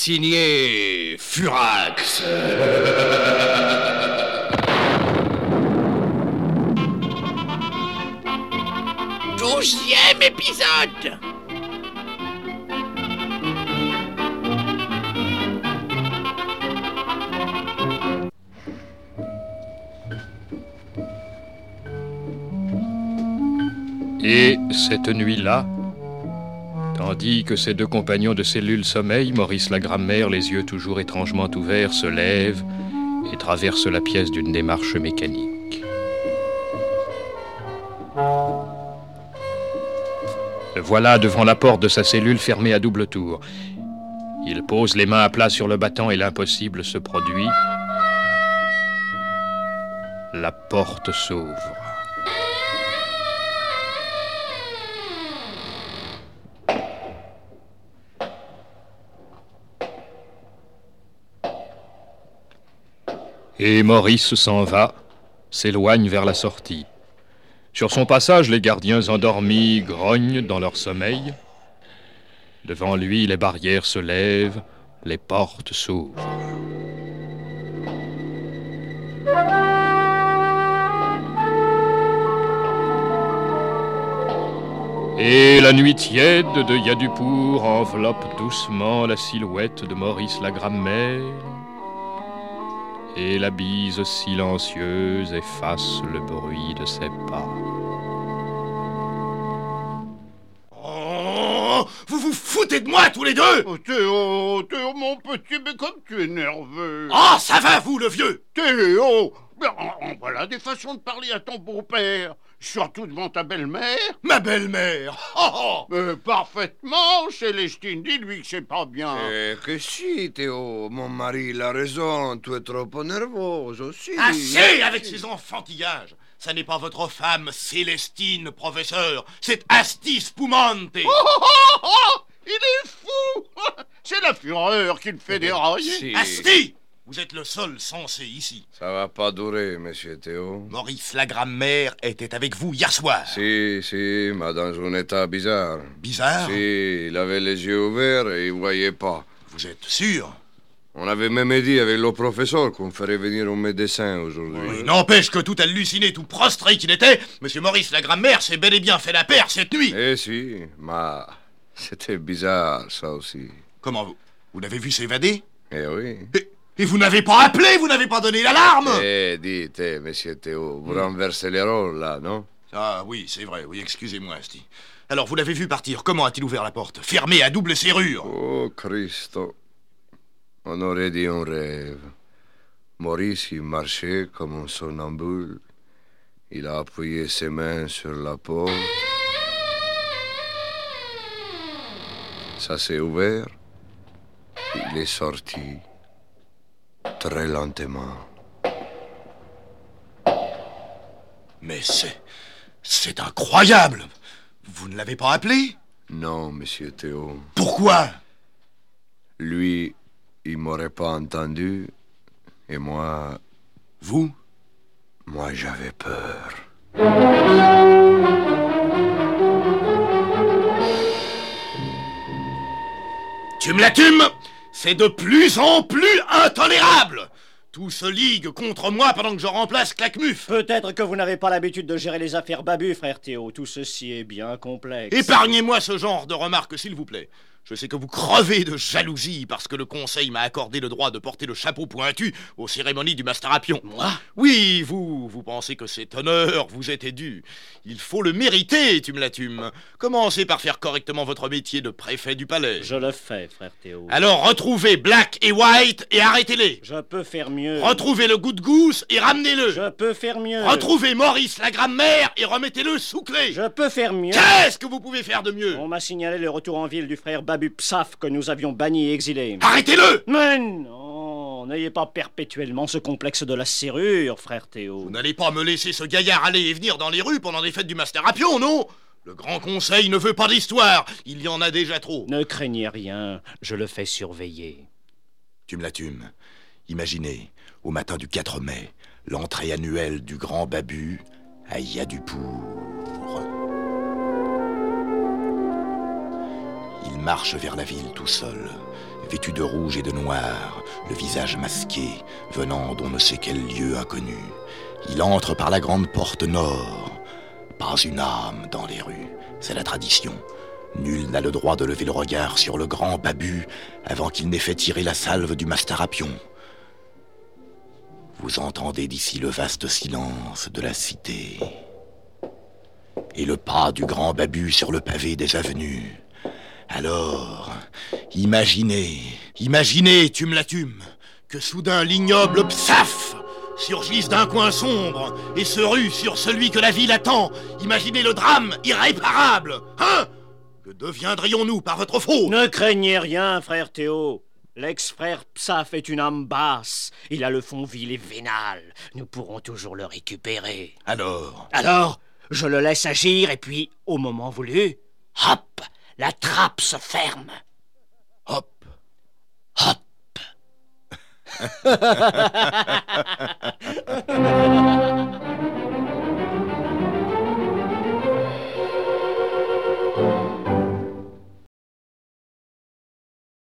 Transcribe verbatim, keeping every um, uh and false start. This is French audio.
Signé Furax. Douzième épisode. Et cette nuit-là, tandis que ses deux compagnons de cellule sommeillent, Maurice la grammaire, les yeux toujours étrangement ouverts, se lève et traverse la pièce d'une démarche mécanique. Le voilà devant la porte de sa cellule fermée à double tour. Il pose les mains à plat sur le battant et l'impossible se produit. La porte s'ouvre. Et Maurice s'en va, s'éloigne vers la sortie. Sur son passage, les gardiens endormis grognent dans leur sommeil. Devant lui, les barrières se lèvent, les portes s'ouvrent. Et la nuit tiède de Yadupour enveloppe doucement la silhouette de Maurice la grammaire. Et la bise silencieuse efface le bruit de ses pas. Oh, vous vous foutez de moi tous les deux! Oh, Théo, Théo, mon petit, mais comme tu es nerveux. Oh, ça va, vous, le vieux! Théo, ben, voilà des façons de parler à ton beau-père, surtout devant ta belle-mère. Ma belle-mère! Oh, oh. Euh, parfaitement, Célestine, dis-lui que c'est pas bien. Eh, que si, Théo, mon mari, il a raison, tu es trop nerveuse aussi. Assez avec ces enfantillages! Ça n'est pas votre femme, Célestine, professeur, c'est Asti Spumante! Oh, oh, oh, oh, il est fou! C'est la fureur qui le fait dérailler. Si. Asti! Vous êtes le seul sensé ici. Ça va pas durer, monsieur Théo. Maurice la grammaire était avec vous hier soir. Si, si, mais dans un état bizarre. Bizarre? Si, il avait les yeux ouverts et il voyait pas. Vous êtes sûr? On avait même dit avec le professeur qu'on ferait venir un médecin aujourd'hui. Oui, n'empêche que tout halluciné, tout prostré qu'il était, Monsieur Maurice la grammaire s'est bel et bien fait la paire cette nuit. Eh si, mais c'était bizarre, ça aussi. Comment vous? Vous l'avez vu s'évader? Eh oui. Et, et vous n'avez pas appelé, vous n'avez pas donné l'alarme? Eh, dites, eh, monsieur Théo, vous renversez les rôles, là, non? Ah oui, c'est vrai, oui, excusez-moi, Asti. Alors, vous l'avez vu partir, comment a-t-il ouvert la porte? Fermée à double serrure. Oh, Christo. On aurait dit un rêve. Maurice, il marchait comme un somnambule. Il a appuyé ses mains sur la porte. Ça s'est ouvert. Il est sorti. Très lentement. Mais c'est... c'est incroyable! Vous ne l'avez pas appelé? Non, monsieur Théo. Pourquoi? Lui, il m'aurait pas entendu. Et moi... Vous? Moi, j'avais peur. Tu me la tumes! C'est de plus en plus intolérable! Tout se ligue contre moi pendant que je remplace Claquemuf. Peut-être que vous n'avez pas l'habitude de gérer les affaires Babu, frère Théo. Tout ceci est bien complexe. Épargnez-moi ce genre de remarques, s'il vous plaît. Je sais que vous crevez de jalousie parce que le conseil m'a accordé le droit de porter le chapeau pointu aux cérémonies du Masterapion. Moi? Oui, vous, vous pensez que cet honneur vous était dû. Il faut le mériter, tu me la tumes. Commencez par faire correctement votre métier de préfet du palais. Je le fais, frère Théo. Alors retrouvez Black et White et arrêtez-les. Je peux faire mieux. Retrouvez le Good Goose et ramenez-le. Je peux faire mieux. Retrouvez Maurice la grammaire et remettez-le sous clé. Je peux faire mieux. Qu'est-ce que vous pouvez faire de mieux? On m'a signalé le retour en ville du frère Babu Psaf que nous avions banni et exilé. Arrêtez-le! Mais non, n'ayez pas perpétuellement ce complexe de la serrure, frère Théo. Vous n'allez pas me laisser ce gaillard aller et venir dans les rues pendant les fêtes du Masterapion, non? Le Grand Conseil ne veut pas d'histoire. Il y en a déjà trop. Ne craignez rien, je le fais surveiller. Tu me la tumes. Imaginez, au matin du quatre mai, l'entrée annuelle du Grand Babu à Yadupour. Il marche vers la ville tout seul, vêtu de rouge et de noir, le visage masqué, venant d'on ne sait quel lieu inconnu. Il entre par la grande porte nord. Pas une âme dans les rues, c'est la tradition. Nul n'a le droit de lever le regard sur le grand Babu avant qu'il n'ait fait tirer la salve du Mastarapion. Vous entendez d'ici le vaste silence de la cité et le pas du grand Babu sur le pavé des avenues. Alors, imaginez, imaginez, Tumlatum, que soudain l'ignoble Psaf surgisse d'un coin sombre et se rue sur celui que la ville attend. Imaginez le drame irréparable, hein? Que deviendrions-nous par votre faute? Ne craignez rien, frère Théo. L'ex-frère Psaf est une âme basse. Il a le fond vil et vénal. Nous pourrons toujours le récupérer. Alors? Alors, je le laisse agir et puis, au moment voulu, hop, la trappe se ferme. Hop, hop.